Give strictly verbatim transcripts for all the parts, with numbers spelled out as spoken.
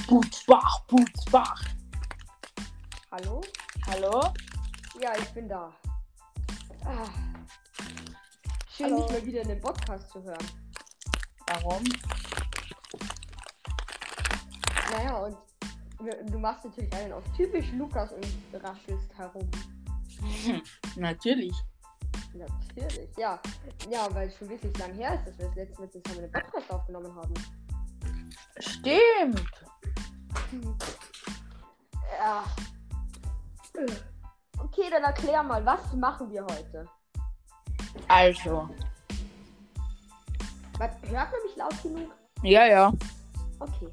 Butzbach, Butzbach. Hallo? Hallo? Ja, ich bin da. Ah. Schön, Hallo. dich mal wieder in den Podcast zu hören. Warum? Naja, und du machst natürlich einen auf typisch Lukas und raschelst herum. Natürlich. Natürlich, ja. Ja, weil es schon wirklich lang her ist, dass wir das letzte Mal zusammen einen Podcast aufgenommen haben. Stimmt. Ja. Okay, dann erklär mal, was machen wir heute? Also. Was, hört man mich laut genug? Ja, ja. Okay.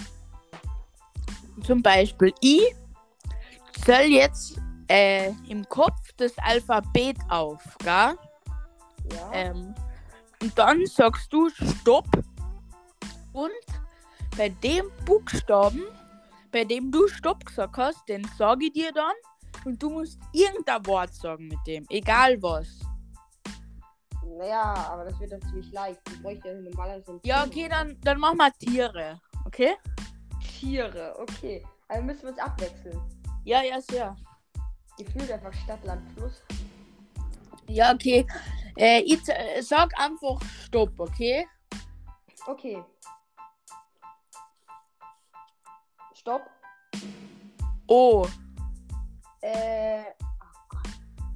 Zum Beispiel, ich soll jetzt äh, im Kopf das Alphabet auf, gell? Ja. Ähm, und dann sagst du Stopp. Und bei dem Buchstaben, bei dem du Stopp gesagt hast, den sage ich dir dann. Und du musst irgendein Wort sagen mit dem, egal was. Naja, aber das wird doch ziemlich leicht. Ich bräuchte ja normalerweise ein Ja, Tier. okay, dann, dann machen wir Tiere. Okay? Tiere, okay. Also müssen wir uns abwechseln. Ja, ja, sehr. Gefühlt einfach Stadt, Land, Fluss. Ja, okay. Äh, ich äh, sag einfach Stopp, okay? Okay. Stopp. Oh. Äh. Oh Gott.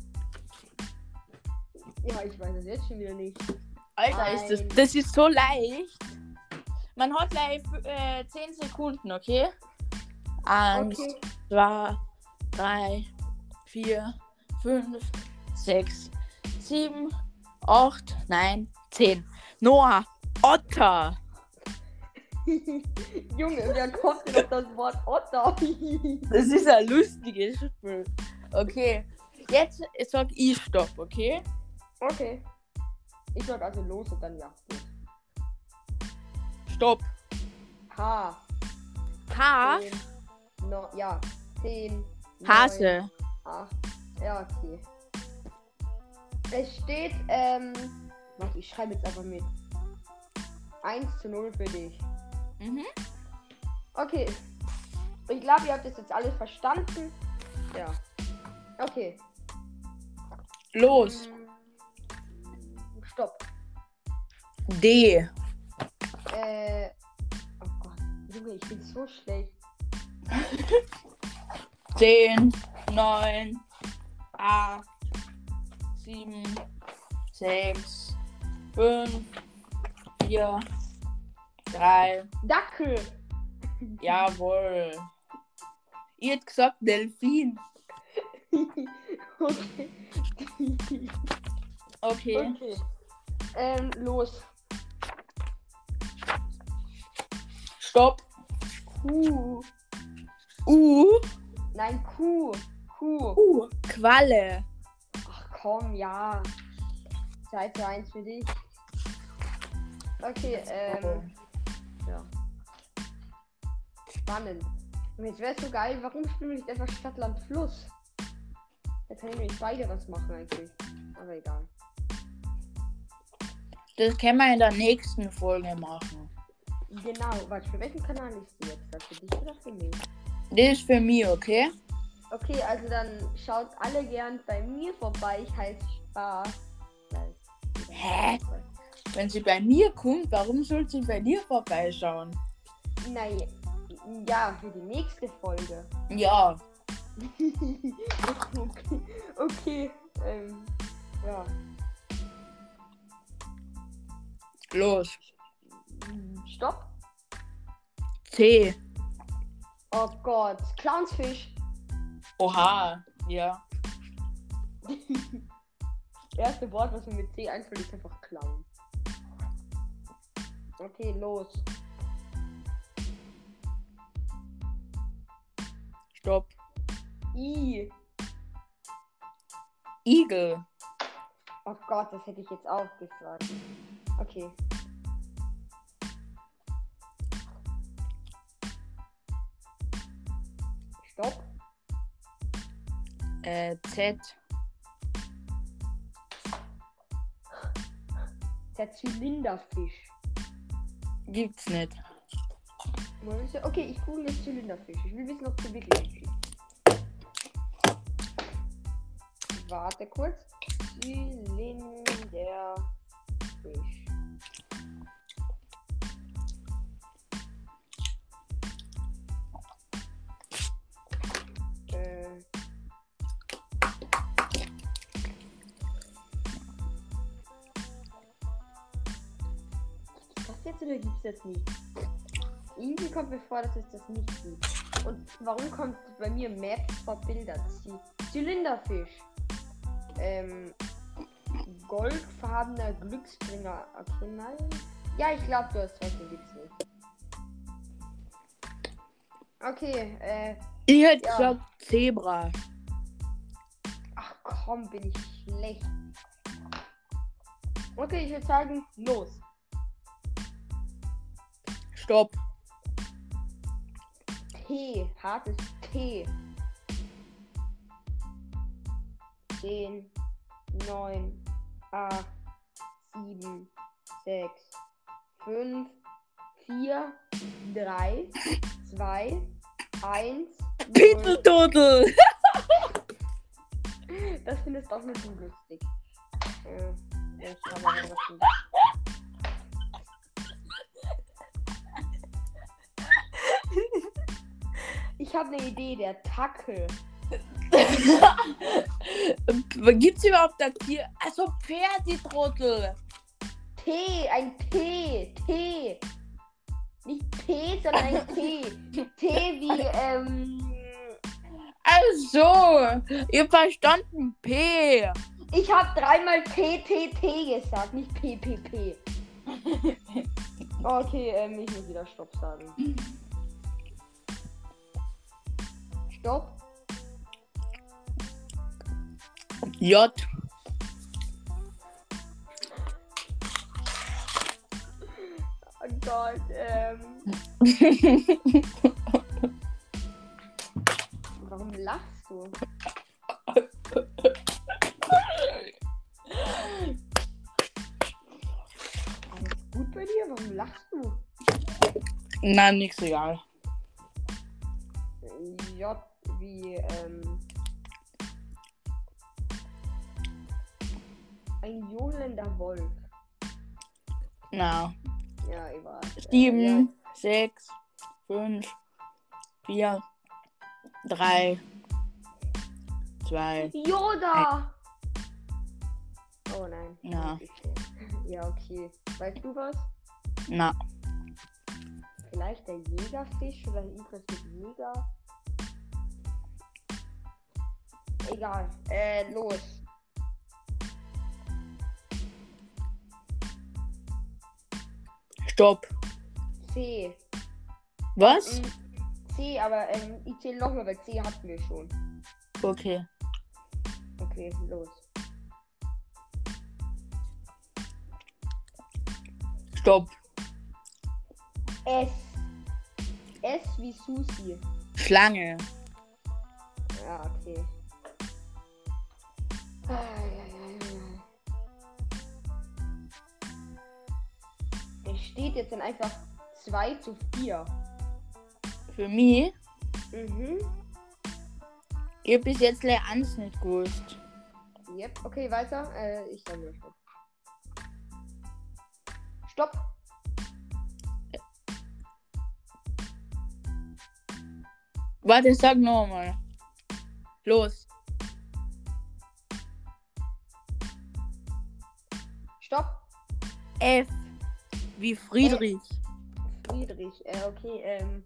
Ja, ich weiß es jetzt schon wieder nicht. Alter, ist das, Ein- das ist so leicht. Man hat gleich äh, zehn Sekunden, okay? Eins, Okay. zwei, drei, vier, fünf, sechs, sieben, acht, neun, zehn. Noah, Otter. Junge, wer kommt denn auf das Wort Otter? Das ist ein lustiges Spiel. Okay, jetzt sag ich Stopp, okay? Okay. Ich sag also los und dann ja. Stopp. H. H. zehn, no, ja. zehn. Hase. neun, acht. Ja, okay. Es steht, ähm. Warte, ich schreibe jetzt einfach mit. eins zu null für dich. Mhm. Okay. Ich glaube, ihr habt das jetzt alles verstanden. Ja. Okay. Los. Mm, Stopp. D. Äh. Oh Gott. Junge, ich bin so schlecht. zehn, neun, acht, sieben, sechs, fünf, vier, drei. Dackel. Jawohl. Ihr habt gesagt Delfin. Okay. Okay. Okay. Ähm, los. Stopp. Kuh. U. Nein, Kuh. Kuh. U. Qualle. Ach komm, ja. zwei zu eins für dich. Okay, ähm. Ja. Spannend. Und jetzt wäre es so geil, warum spielen wir nicht einfach Stadt, Land, Fluss? Da können wir nicht beide was machen eigentlich. Aber egal. Das können wir in der nächsten Folge machen. Genau, warte, für welchen Kanal ist die jetzt? Das für dich oder für mich? Das ist für mich, okay? Okay, also dann schaut alle gern bei mir vorbei. Ich heiße Spaß. Hä? Wenn sie bei mir kommt, warum soll sie bei dir vorbeischauen? Nein, ja, für die nächste Folge. Ja. okay, okay, ähm, ja. Los. Stopp. C. Oh Gott, Clownsfisch. Oha. Ja. Erste Wort, was mir mit C einfällt, ist einfach Clown. Okay, los. Stopp. I. Igel. Oh Gott, das hätte ich jetzt auch gesagt. Okay. Stopp. Äh, Z. Der Zylinderfisch. Gibt's nicht. Mäuse. Okay, ich google jetzt Zylinderfisch. Ich will wissen, ob du wirklich. Warte kurz. Zylinderfisch. Äh. Gibt's das jetzt oder gibt's das nicht? Irgendwie kommt mir vor, dass es das nicht gibt. Und warum kommt bei mir Maps vor Bilder? Zy- Zylinderfisch. Ähm. Goldfarbener Glücksbringer. Okay, nein. Ja, ich glaube, du hast recht, den gibt's nicht. Okay, äh. Ich hätte Ja. gesagt Zebra. Ach komm, bin ich schlecht. Okay, ich würde sagen, los. Stopp. T. Hartes T. zehn, neun, acht, sieben, sechs, fünf, vier, drei, zwei, eins. Pizzeltotel. Das findest auch nicht so lustig. Äh, ich habe aber was zu- Ich habe eine Idee, der Tackel. Gibt's überhaupt das Tier? Also Pferdetrottel. T, ein T, T. Nicht P, sondern ein T. T wie, ähm. Also, ihr verstanden P. Ich habe dreimal P, T, T gesagt, nicht P, P, P. Okay, ähm, ich muss wieder Stopp sagen. Stopp. J. Oh Gott, ähm. Warum lachst du? Alles gut bei dir? Warum lachst du? Na, nix egal. J wie, ähm. Ein johlender Wolf. Na. Ja, egal. Sieben, sechs, fünf, vier, drei, zwei. Äh, Yoda! Oh nein. Ja. Ja, okay. Weißt du was? Na. Vielleicht der Jägerfisch oder irgendwas mit Jäger? Egal. Äh, los. Stopp. C. Was? Mm, C, aber ähm, ich zähle nochmal, weil C hatten wir schon. Okay. Okay, los. Stopp. S. S wie Susi. Schlange. Ja, okay. Ah, ja, ja, ja. Es steht jetzt dann einfach zwei zu vier. Für mich Mhm. gibt bis jetzt le eins nicht gewusst. Yep. Okay, weiter. Äh, ich sag nur Stopp. Stopp. Warte, sag nochmal. Los. Stopp. F. Wie Friedrich. Friedrich. Äh, okay, ähm.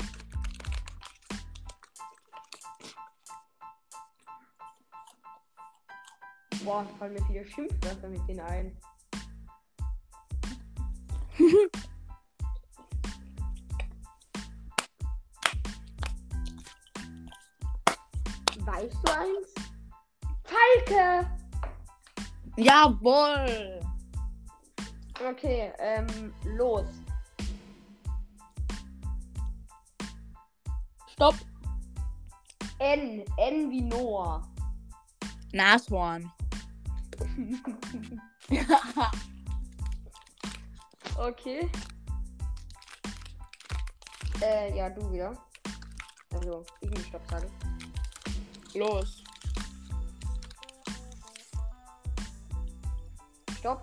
Boah, fallen mir viele Schimpfwörter mit denen ein. Weißt du eins? Falke! Jawohl. Okay, ähm, los. Stopp. N. N wie Noah. Nashorn. Okay. Äh, ja, du wieder. Also, ich will Stopp sagen. Los. Stopp.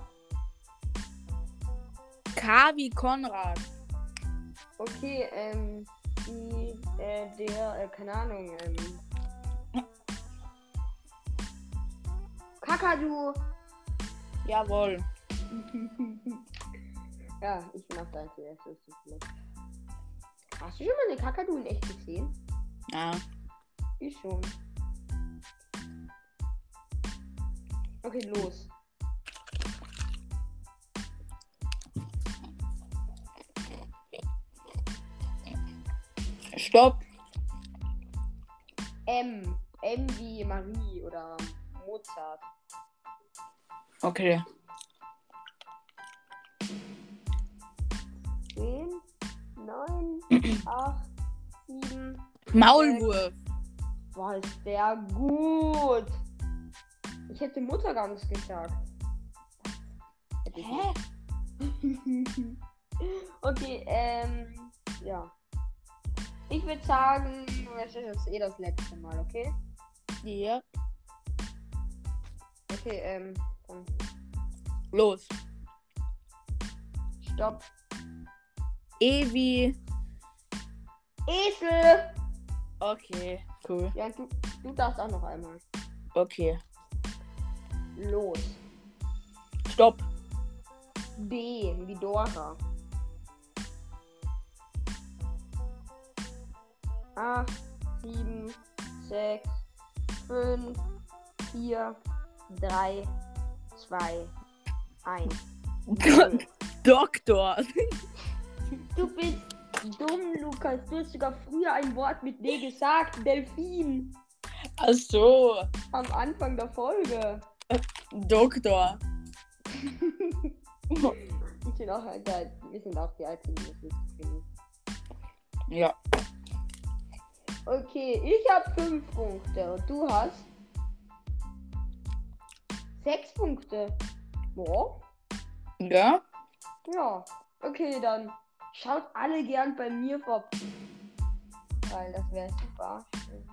K wie Konrad. Okay, ähm, die, äh, der, äh, keine Ahnung, ähm. Kakadu. Jawohl. Ja, ich bin auch da zuerst. Das ist so schlecht. Hast du schon mal eine Kakadu in echt gesehen? Ja. Ich schon. Okay, los. Stopp. M. M wie Marie oder Mozart. Okay. zehn, neun, acht, sieben. Maulwurf. Boah, ist der gut. Ich hätte Muttergans gesagt. Hätte ich Hä? nicht. Okay, ähm, ja. Ich würde sagen, das ist jetzt eh das letzte Mal, okay? Ja. Okay, ähm, dann Los. stopp. E wie. Esel! Okay, cool. Ja, du, du darfst auch noch einmal. Okay. Los. Stopp. D, wie Dora. acht, sieben, sechs, fünf, vier, drei, zwei, eins. Doktor. Du bist dumm, Lukas. Du hast sogar früher ein Wort mit D gesagt. Delfin. Ach so. Am Anfang der Folge. Doktor. Ich bin auch, halt, wir sind auch die Einzigen, die das nicht finden. Ja. Okay, ich habe fünf Punkte und du hast sechs Punkte. Boah. Ja? Ja. Okay, dann schaut alle gern bei mir vorbei. Weil das wäre super.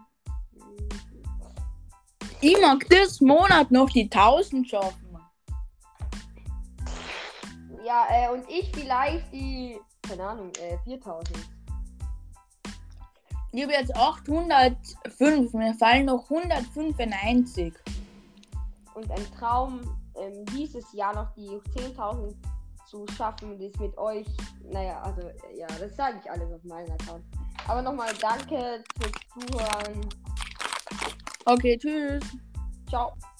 Ich mag das Monat noch die tausend schaffen. Ja, äh, und ich vielleicht die, keine Ahnung, äh, viertausend. Ich habe jetzt achthundertfünf. Mir fallen noch hundertfünfundneunzig. Und ein Traum, ähm, dieses Jahr noch die zehntausend zu schaffen, das mit euch, naja, also, äh, ja, das sage ich alles auf meinem Account. Aber nochmal danke fürs Zuhören. Okay, tschüss. Ciao.